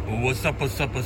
What's up,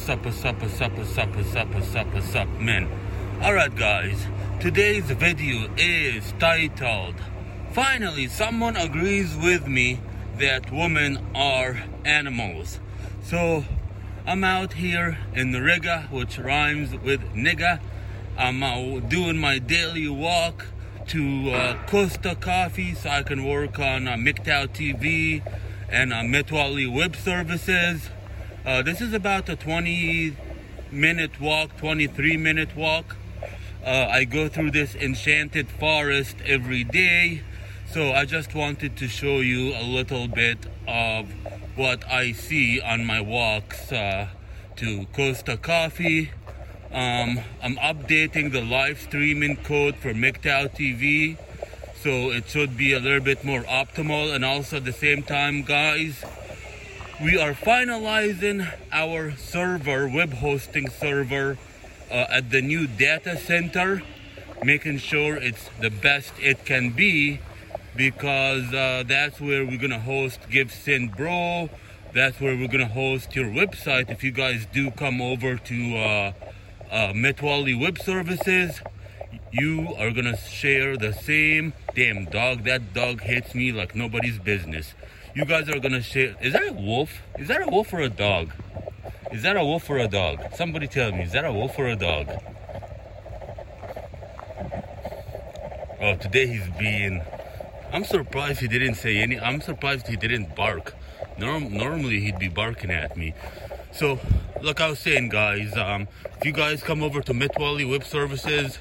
man? Alright guys, today's video is titled, Finally Someone Agrees With Me That Women Are Animals. So, I'm out here in the Riga, which rhymes with nigga. I'm doing my daily walk to Costa Coffee so I can work on MGTOW TV and Metwali web services. This is about a 20-minute walk, 23-minute walk. I go through this enchanted forest every day, so I just wanted to show you a little bit of what I see on my walks to Costa Coffee. I'm updating the live streaming code for MGTOW TV, so it should be a little bit more optimal. And also at the same time, guys, we are finalizing our server, web hosting server, at the new data center, making sure it's the best it can be, because that's where we're gonna host Give Send Bro. That's where we're gonna host your website. If you guys do come over to Metwali web services, you are gonna share the same damn dog. That dog hates me like nobody's business. You guys are gonna share. Is that a wolf? Is that a wolf or a dog? Is that a wolf or a dog? Somebody tell me, is that a wolf or a dog? Oh, today he's being... I'm surprised he didn't say any... I'm surprised he didn't bark. Normally he'd be barking at me. So, like I was saying, guys, if you guys come over to Metwali web services,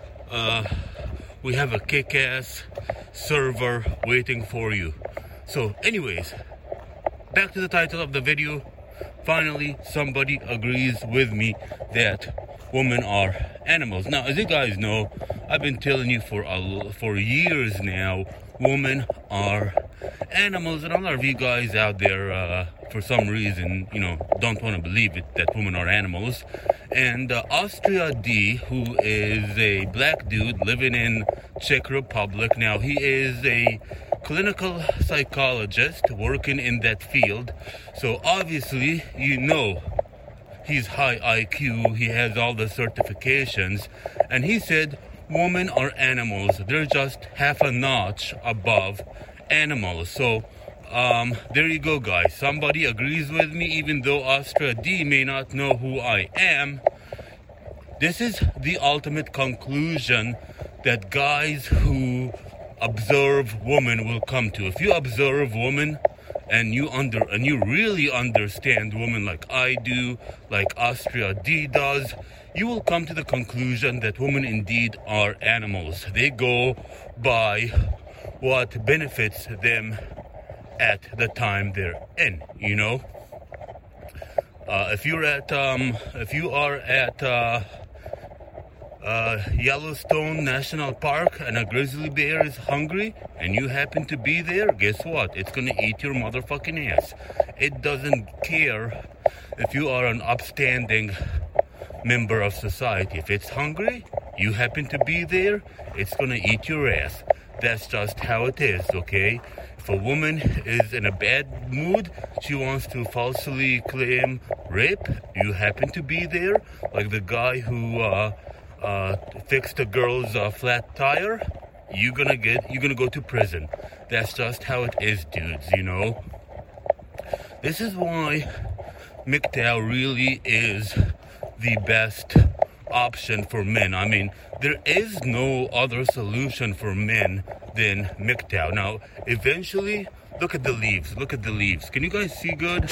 we have a kick-ass server waiting for you. So, anyways, back to the title of the video. Finally, somebody agrees with me that women are animals. Now, as you guys know, I've been telling you for years now, women are animals, and a lot of you guys out there, for some reason, don't want to believe it, that women are animals. And Austria D, who is a black dude living in Czech Republic, now he is a clinical psychologist working in that field, so obviously he's high IQ, he has all the certifications, and he said women are animals, they're just half a notch above animals. So there you go, guys, somebody agrees with me, even though Austria D may not know who I am. This is the ultimate conclusion that guys who observe women will come to. If you observe women and you really understand women like I do, like Austria D does, you will come to the conclusion that women indeed are animals. They go by what benefits them at the time they're in, if you are at Yellowstone National Park and a grizzly bear is hungry and you happen to be there, guess what? It's gonna eat your motherfucking ass. It doesn't care if you are an upstanding member of society. If it's hungry, you happen to be there, it's gonna eat your ass. That's just how it is, okay? If a woman is in a bad mood, she wants to falsely claim rape, you happen to be there, like the guy who fixed a girl's flat tire, you're gonna go to prison. That's just how it is, dudes, This is why MGTOW really is the best option for men. I mean, there is no other solution for men than MGTOW. Now, eventually, look at the leaves. Can you guys see good?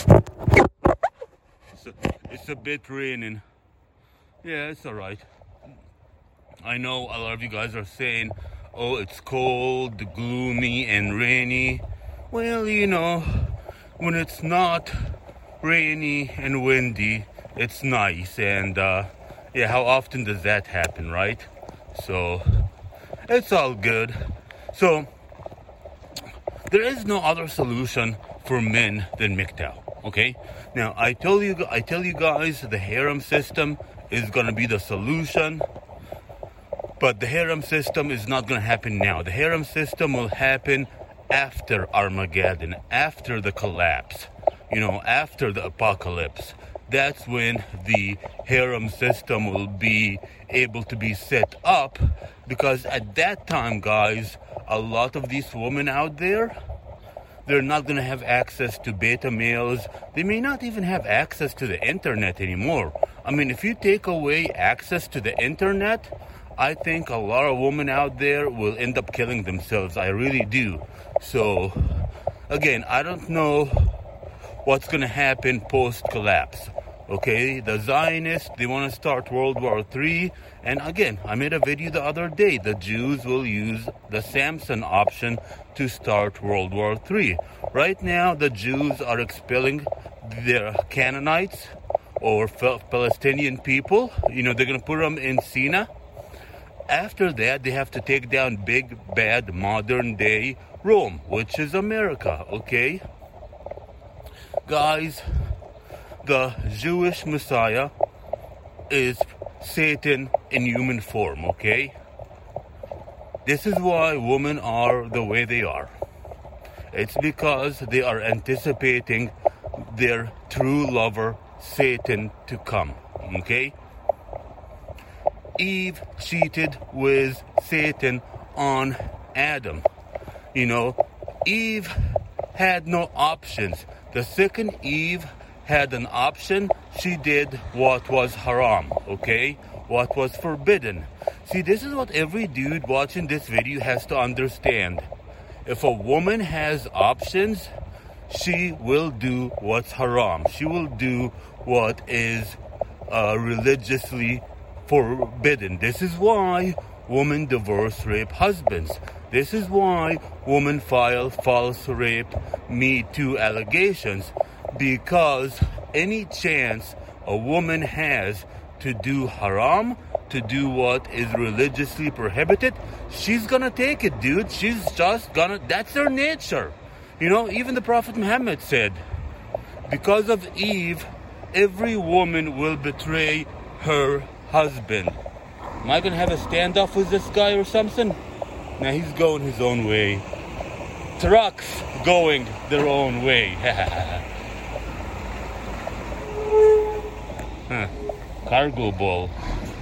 It's a bit raining. Yeah, it's alright. I know a lot of you guys are saying, oh, it's cold, gloomy, and rainy. Well, when it's not rainy and windy, it's nice. And, how often does that happen, right? So, it's all good. So, there is no other solution for men than MGTOW, okay? Now, I tell you guys, the harem system is gonna be the solution. But the harem system is not going to happen now. The harem system will happen after Armageddon, after the collapse. after the apocalypse. That's when the harem system will be able to be set up, because at that time, guys, a lot of these women out there, they're not going to have access to beta males. They may not even have access to the internet anymore. I mean, if you take away access to the internet, I think a lot of women out there will end up killing themselves. I really do. So, again, I don't know what's going to happen post-collapse. Okay, the Zionists, they want to start World War III. And again, I made a video the other day. The Jews will use the Samson option to start World War III. Right now, the Jews are expelling their Canaanites or Palestinian people. They're going to put them in Sinai. After that, they have to take down big, bad, modern-day Rome, which is America, okay? Guys, the Jewish Messiah is Satan in human form, okay? This is why women are the way they are. It's because they are anticipating their true lover, Satan, to come, okay? Eve cheated with Satan on Adam. Eve had no options. The second Eve had an option, she did what was haram, okay? What was forbidden. See, this is what every dude watching this video has to understand. If a woman has options, she will do what's haram. She will do what is religiously forbidden. This is why women divorce rape husbands. This is why women file false rape, Me Too allegations. Because any chance a woman has to do haram, to do what is religiously prohibited, she's gonna take it, dude. She's just gonna, that's her nature. Even the Prophet Muhammad said, because of Eve, every woman will betray her husband. Am I gonna have a standoff with this guy or something? Now he's going his own way. Trucks going their own way. Cargo ball.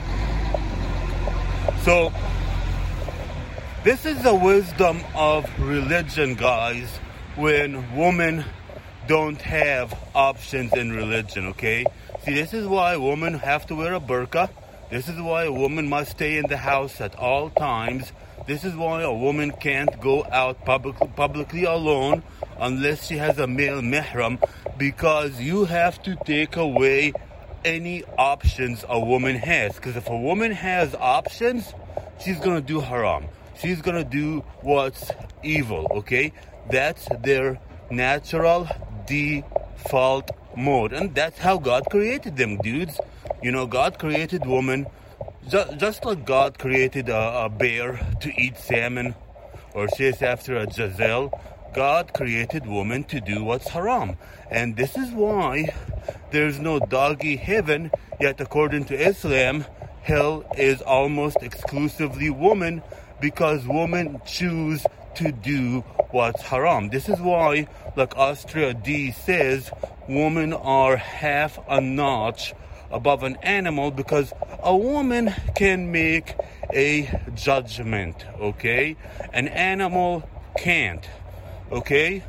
So, this is the wisdom of religion, guys, when women don't have options in religion, okay? See, this is why women have to wear a burqa. This is why a woman must stay in the house at all times. This is why a woman can't go out publicly alone unless she has a male mahram, because you have to take away any options a woman has. Because if a woman has options, she's going to do haram. She's going to do what's evil, okay? That's their natural default mode. And that's how God created them, dudes. God created woman just like God created a bear to eat salmon or chase after a gazelle. God created woman to do what's haram. And this is why there's no doggy heaven, yet according to Islam, hell is almost exclusively woman, because women choose to do what's haram. This is why, like Austria D says, women are half a notch above an animal, because a woman can make a judgment, okay? An animal can't, okay?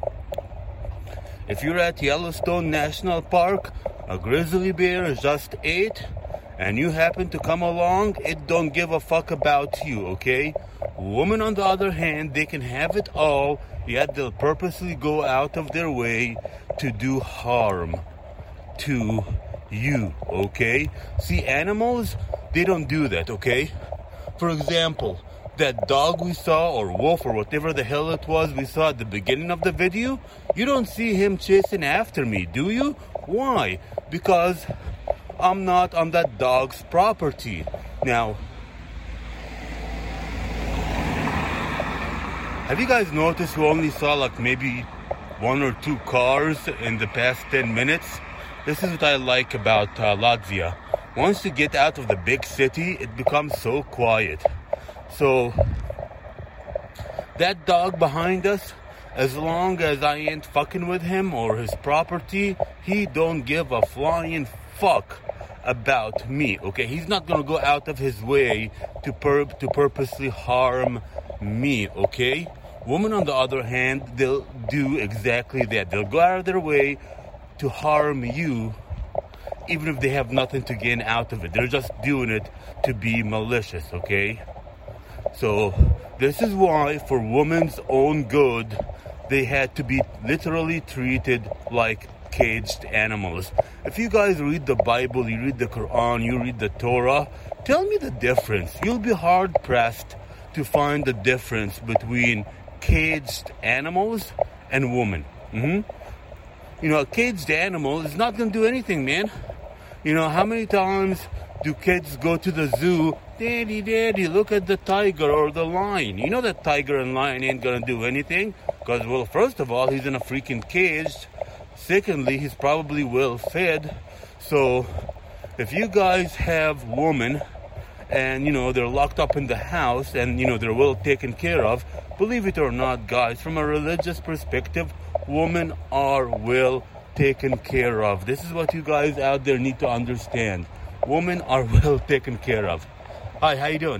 If you're at Yellowstone National Park, a grizzly bear just ate, and you happen to come along, it don't give a fuck about you, okay? Women, on the other hand, they can have it all, yet they'll purposely go out of their way to do harm to you, okay? See, animals, they don't do that, okay? For example, that dog we saw, or wolf, or whatever the hell it was we saw at the beginning of the video, you don't see him chasing after me, do you? Why? Because I'm not on that dog's property. Now, have you guys noticed we only saw like maybe 1 or 2 cars in the past 10 minutes? This is what I like about Latvia. Once you get out of the big city, it becomes so quiet. So, that dog behind us, As long as I ain't fucking with him or his property, he don't give a flying fuck about me, okay? He's not gonna go out of his way to purposely harm me, okay? Women, on the other hand, they'll do exactly that. They'll go out of their way to harm you, even if they have nothing to gain out of it. They're just doing it to be malicious, okay? So this is why, for women's own good, they had to be literally treated like caged animals. If you guys read the Bible, you read the Quran, you read the Torah, tell me the difference. You'll be hard pressed to find the difference between caged animals and women. You know, a caged animal is not going to do anything, man. You know, how many times do kids go to the zoo? Daddy, daddy, look at the tiger or the lion. You know that tiger and lion ain't going to do anything. Because, well, first of all, he's in a freaking cage. Secondly, he's probably well fed. So if you guys have women and, you know, they're locked up in the house and, you know, they're well taken care of, believe it or not, guys, from a religious perspective, women are well taken care of. This is what you guys out there need to understand. Women are well taken care of. Hi, how you doing?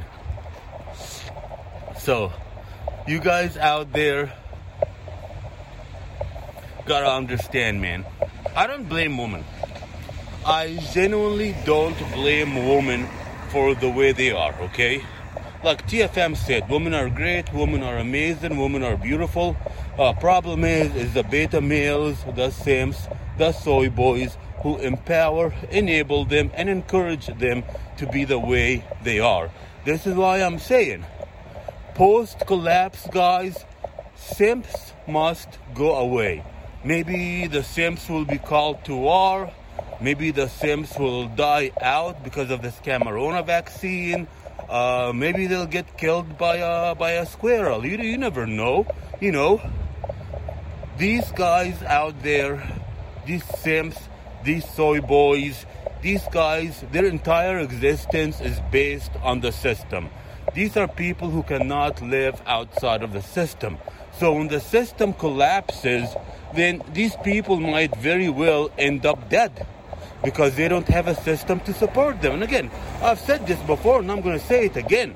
So, you guys out there gotta understand, man. I don't blame women. I genuinely don't blame women for the way they are, okay? Like TFM said, women are great, women are amazing, women are beautiful. Problem is the beta males, the simps, the soy boys who empower, enable them, and encourage them to be the way they are. This is why I'm saying, post-collapse, guys, simps must go away. Maybe the simps will be called to war. Maybe the simps will die out because of this Camarona vaccine. Maybe they'll get killed by a squirrel. You never know. You know, these guys out there, these simps, these soy boys, these guys, their entire existence is based on the system. These are people who cannot live outside of the system. So when the system collapses, then these people might very well end up dead because they don't have a system to support them. And again, I've said this before and I'm going to say it again.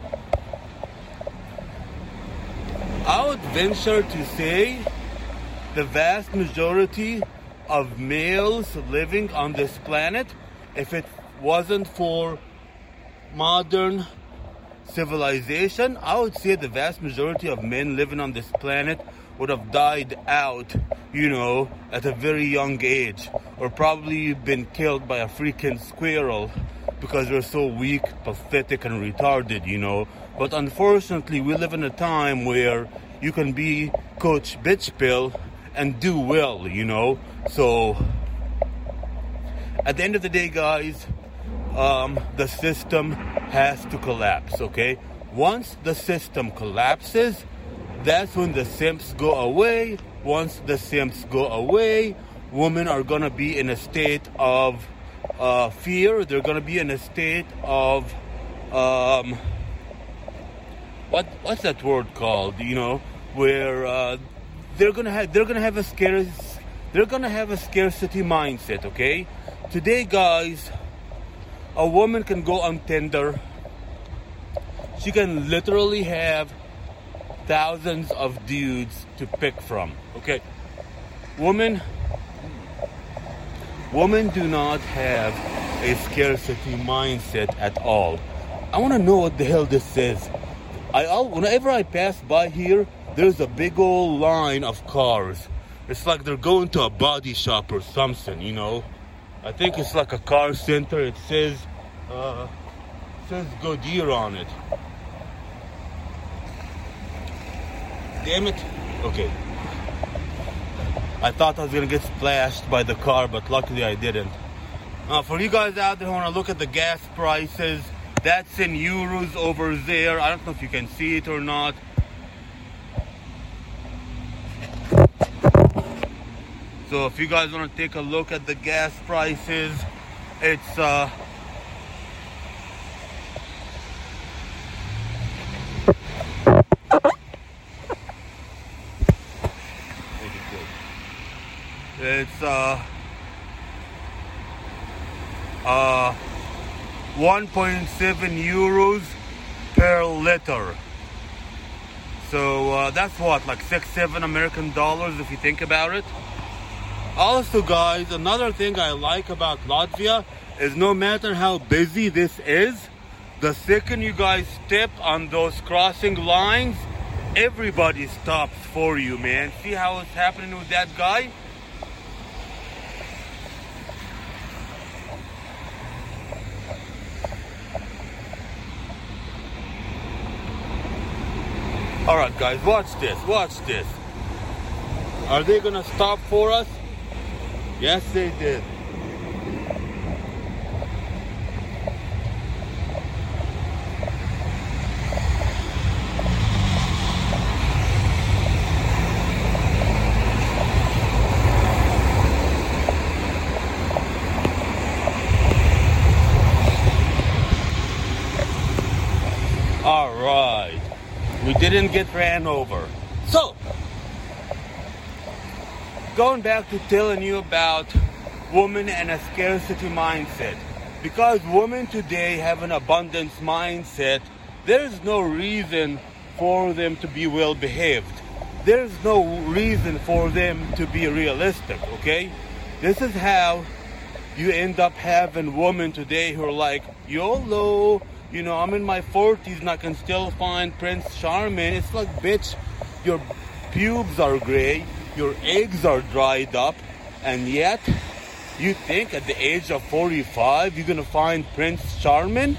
I would venture to say the vast majority of males living on this planet, if it wasn't for modern civilization, I would say the vast majority of men living on this planet would have died out, you know, at a very young age, or probably been killed by a freaking squirrel because they're so weak, pathetic, and retarded, you know. But unfortunately, we live in a time where you can be Coach Bitch Pill and do well, you know. So at the end of the day, guys, the system has to collapse, okay? Once the system collapses, that's when the simps go away. Once the simps go away, women are going to be in a state of fear. They're going to be in a state of what's that word called, you know, where they're going to have a scarcity mindset, okay? Today, guys, a woman can go on Tinder. She can literally have thousands of dudes to pick from, okay? Women do not have a scarcity mindset at all. I want to know what the hell this is. Whenever I pass by here, there's a big old line of cars. It's like they're going to a body shop or something, you know. I think it's like a car center. It says Goodyear on it. Damn it. Okay. I thought I was going to get splashed by the car, but luckily I didn't. For you guys out there who want to look at the gas prices, that's in euros over there. I don't know if you can see it or not. So if you guys want to take a look at the gas prices, it's it's 1.7 euros per liter. So that's what, like 6-7 American dollars if you think about it. Also guys, another thing I like about Latvia is no matter how busy this is, the second you guys step on those crossing lines, everybody stops for you, man. See how it's happening with that guy? Alright guys, watch this, watch this. Are they gonna stop for us? Yes, they did. Alright. We didn't get ran over. So, going back to telling you about women and a scarcity mindset. Because women today have an abundance mindset, there's no reason for them to be well behaved. There's no reason for them to be realistic, okay? This is how you end up having women today who are like, YOLO, you know, I'm in my 40s and I can still find Prince Charming. It's like, bitch, your pubes are gray, your eggs are dried up, and yet you think at the age of 45 you're gonna find Prince Charming?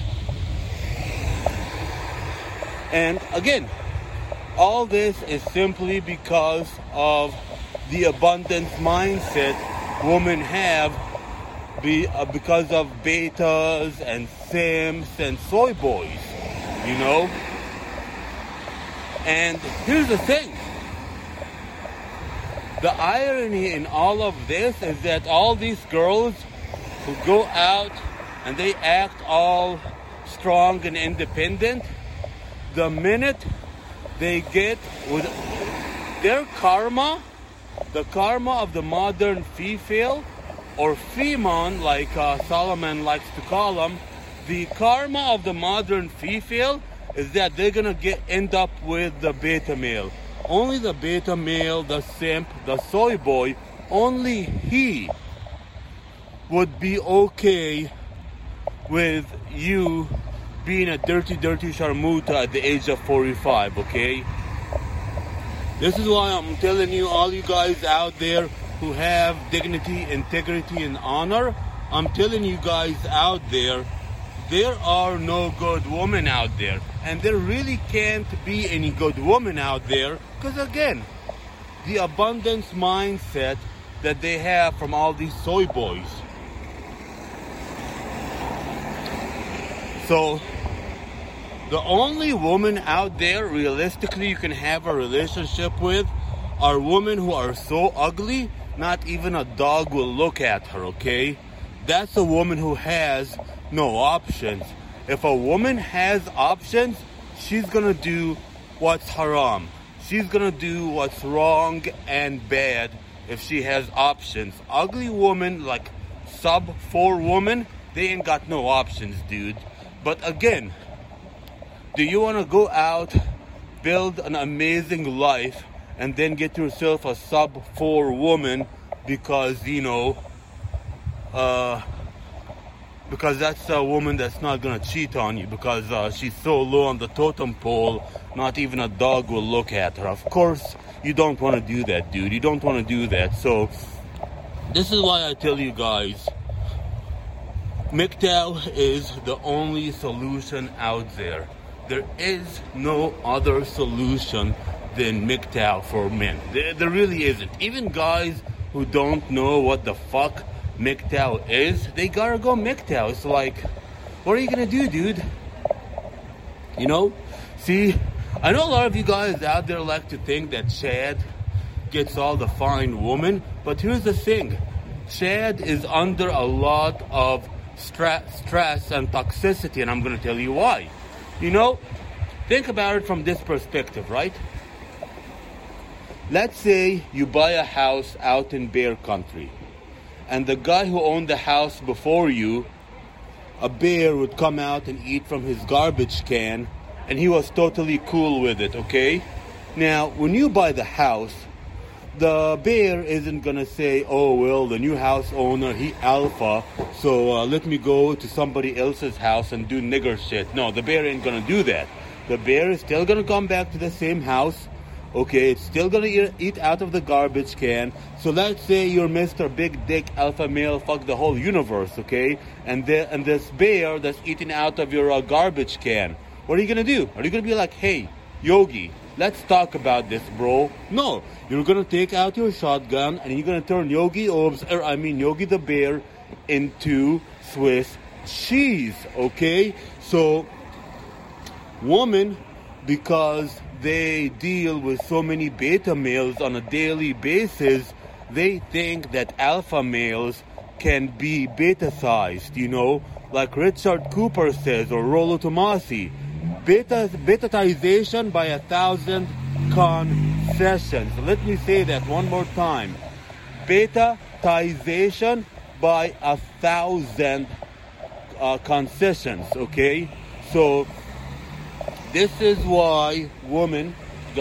And again, all this is simply because of the abundance mindset women have because of betas and simps and soy boys, you know? And here's the thing. The irony in all of this is that all these girls who go out and they act all strong and independent, the minute they get with their karma, the karma of the modern female, or female, like Solomon likes to call them, the karma of the modern female is that they're gonna end up with the beta male. Only the beta male, the simp, the soy boy, only he would be okay with you being a dirty sharmuta at the age of 45, okay? This is why I'm telling you, all you guys out there who have dignity, integrity, and honor, I'm telling you guys out there are no good women out there. And there really can't be any good woman out there because, again, the abundance mindset that they have from all these soy boys. So, the only woman out there realistically you can have a relationship with are women who are so ugly not even a dog will look at her, okay? That's a woman who has no options. If a woman has options, she's gonna do what's haram. She's gonna do what's wrong and bad if she has options. Ugly woman, like sub-4 woman, they ain't got no options, dude. But again, do you wanna go out, build an amazing life, and then get yourself a sub-4 woman because, you know, because that's a woman that's not gonna cheat on you because she's so low on the totem pole, not even a dog will look at her. Of course, you don't want to do that, dude. You don't want to do that. So, this is why I tell you guys, MGTOW is the only solution out there. There is no other solution than MGTOW for men. There really isn't. Even guys who don't know what the fuck MGTOW is, they gotta go MGTOW. It's like, what are you gonna do, dude? You know? See, I know a lot of you guys out there like to think that Chad gets all the fine women, but here's the thing. Chad is under a lot of stress and toxicity, and I'm gonna tell you why. You know, think about it from this perspective, right? Let's say you buy a house out in bear country. and the guy who owned the house before you, a bear would come out and eat from his garbage can, and he was totally cool with it, okay? Now, when you buy the house, the bear isn't gonna say, oh, well, the new house owner, he alpha, so let me go to somebody else's house and do nigger shit. No, the bear ain't gonna do that. The bear is still gonna come back to the same house, okay? It's still gonna eat out of the garbage can. So let's say you're Mr. Big Dick Alpha Male, fuck the whole universe, okay? And this bear that's eating out of your garbage can, what are you gonna do? Are you gonna be like, hey, Yogi, let's talk about this, bro? No, you're gonna take out your shotgun and you're gonna turn Yogi the bear into Swiss cheese, okay? So, women, because they deal with so many beta males on a daily basis, they think that alpha males can be beta-sized, like Richard Cooper says, or Rollo Tomassi. Betatization by 1,000 concessions. Let me say that one more time. Betatization by 1,000 concessions, okay? So, this is why women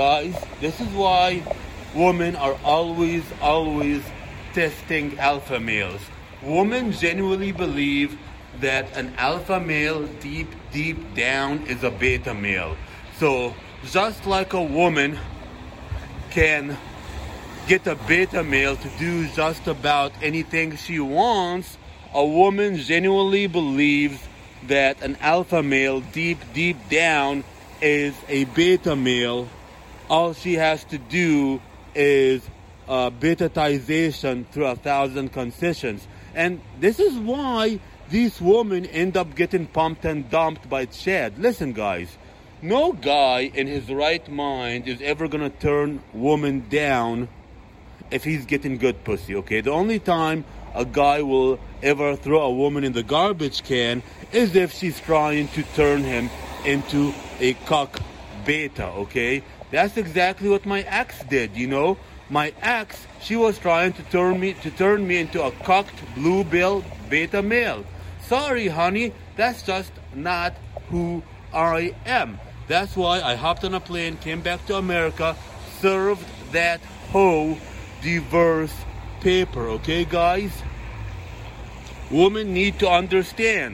are always testing alpha males. Women genuinely believe that an alpha male deep down is a beta male. So just like a woman can get a beta male to do just about anything she wants, a woman genuinely believes that an alpha male deep down is a beta male. All she has to do is betatization through 1,000 concessions. And this is why these women end up getting pumped and dumped by Chad. Listen, guys, no guy in his right mind is ever gonna turn woman down if he's getting good pussy, okay? The only time a guy will ever throw a woman in the garbage can is if she's trying to turn him into a cock beta, okay? That's exactly what my ex did, My ex, she was trying to turn me into a cocked bluebill beta male. Sorry, honey, that's just not who I am. That's why I hopped on a plane, came back to America, served that hoe divorce paper, okay, guys? Women need to understand.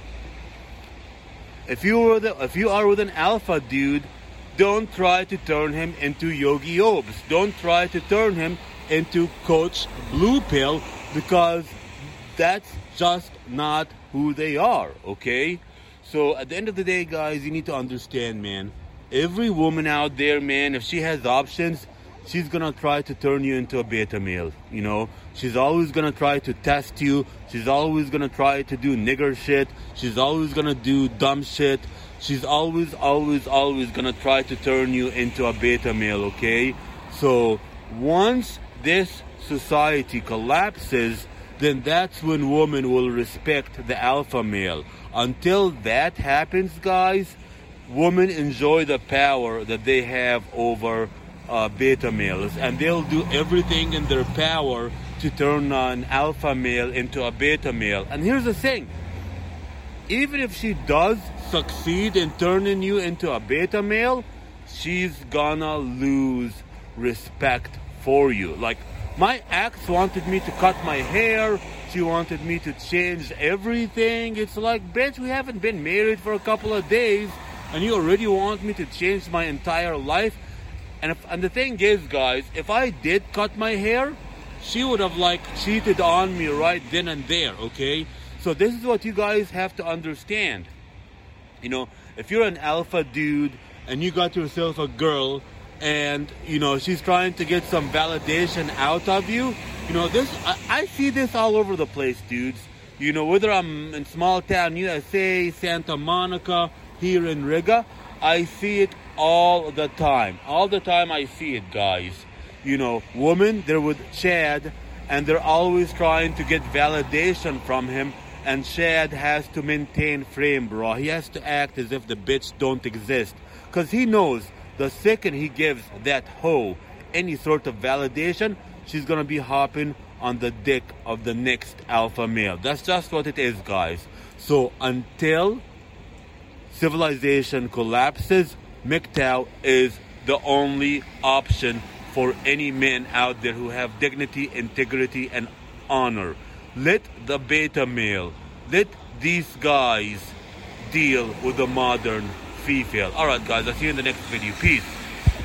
If you are with an alpha dude, don't try to turn him into Yogi Obes. Don't try to turn him into Coach Blue Pill, because that's just not who they are, okay? So at the end of the day, guys, you need to understand, man. Every woman out there, man, if she has options, she's gonna try to turn you into a beta male, She's always gonna try to test you. She's always gonna try to do nigger shit. She's always gonna do dumb shit. She's always gonna try to turn you into a beta male, okay? So once this society collapses, then that's when women will respect the alpha male. Until that happens, guys, women enjoy the power that they have over beta males, and they'll do everything in their power to turn an alpha male into a beta male. And here's the thing, even if she does succeed in turning you into a beta male, she's gonna lose respect for you. Like, my ex wanted me to cut my hair, she wanted me to change everything. It's like, bitch, we haven't been married for a couple of days and you already want me to change my entire life. And the thing is, guys, if I did cut my hair, she would have cheated on me right then and there, okay? So this is what you guys have to understand. If you're an alpha dude and you got yourself a girl and, she's trying to get some validation out of you, I see this all over the place, dudes. Whether I'm in small town USA, Santa Monica, here in Riga, I see it all the time. All the time I see it, guys. Women, they're with Chad, and they're always trying to get validation from him, and Chad has to maintain frame, bro. He has to act as if the bitch don't exist, because he knows the second he gives that hoe any sort of validation, she's gonna be hopping on the dick of the next alpha male. That's just what it is, guys. So until civilization collapses, MGTOW is the only option for any men out there who have dignity, integrity, and honor. Let the beta male, let these guys deal with the modern female. Alright guys, I'll see you in the next video. Peace.